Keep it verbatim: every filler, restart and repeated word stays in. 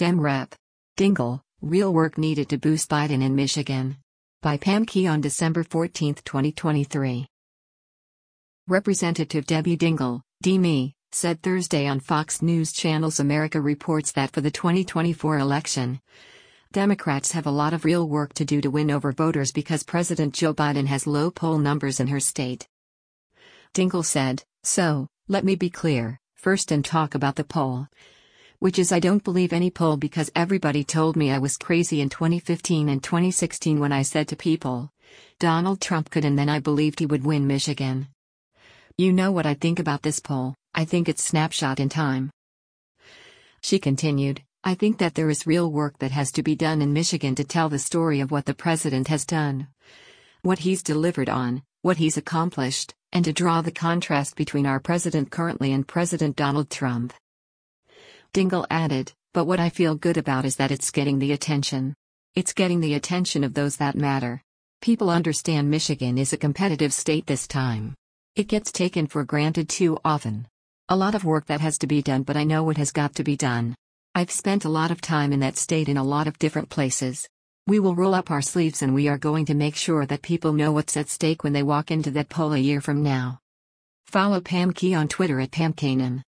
Dem Rep. Dingell, real work needed to boost Biden in Michigan. By Pam Key on December fourteenth, twenty twenty-three. Representative Debbie Dingell, D M E, said Thursday on Fox News Channel's America Reports that for the twenty twenty-four election, Democrats have a lot of real work to do to win over voters because President Joe Biden has low poll numbers in her state. Dingell said, "So, let me be clear, first and talk about the poll. Which is I don't believe any poll because everybody told me I was crazy in twenty fifteen and twenty sixteen when I said to people, Donald Trump could, and then I believed he would win Michigan. You know what I think about this poll, I think it's snapshot in time." She continued, "I think that there is real work that has to be done in Michigan to tell the story of what the president has done, what he's delivered on, what he's accomplished, and to draw the contrast between our president currently and President Donald Trump." Dingell added, "But what I feel good about is that it's getting the attention. It's getting the attention of those that matter. People understand Michigan is a competitive state this time. It gets taken for granted too often. A lot of work that has to be done, but I know what has got to be done. I've spent a lot of time in that state in a lot of different places. We will roll up our sleeves and we are going to make sure that people know what's at stake when they walk into that poll a year from now." Follow Pam Key on Twitter at Pam Kanan.